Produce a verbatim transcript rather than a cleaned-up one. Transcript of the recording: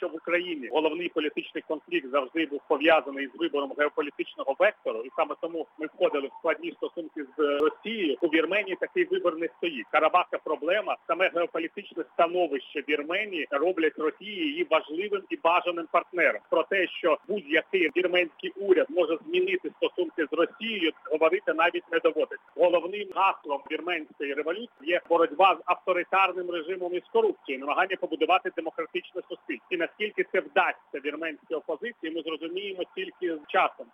що в Україні головний політичний конфлікт завжди був пов'язаний з вибором геополітичного вектору, і саме тому ми входили в складні стосунки з Росією, у Вірменії такий вибір не стоїть. Карабахська проблема, саме геополітичне становище Вірменії роблять Росії її важливим і бажаним партнером. Про те, що будь-який вірменський уряд може змінити стосунки з Росією, говорити навіть не доводиться. Головним гаслом вірменської революції є боротьба з авторитарним режимом і з корупцією, намагання побудувати демократичне суспільство. І наскільки це вдасться вірменській опозиції, ми зрозуміємо тільки з часом.